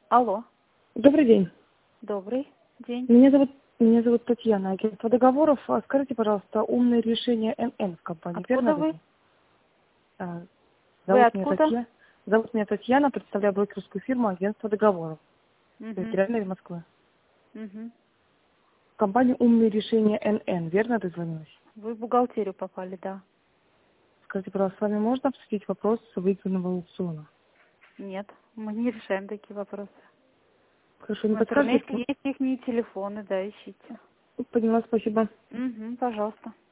Алло, Добрый день. добрый день. Меня зовут Татьяна, агентство договоров. Скажите, пожалуйста, умное решение НН в компании, верно? Откуда вы? А, Вы Зовут меня откуда? Татьяна. Зовут меня Татьяна, представляю брокерскую фирму агентство договоров. Угу, Территориальной Москвы. угу. Компания умное решение НН, верно дозвонилась? Вы в бухгалтерию попали, да. Скажите, пожалуйста, с вами можно обсудить вопрос выигранного аукциона? Нет, мы не решаем такие вопросы. Хорошо, не В подскажете? интернете есть их телефоны, да, ищите. Поняла, спасибо. Угу, пожалуйста.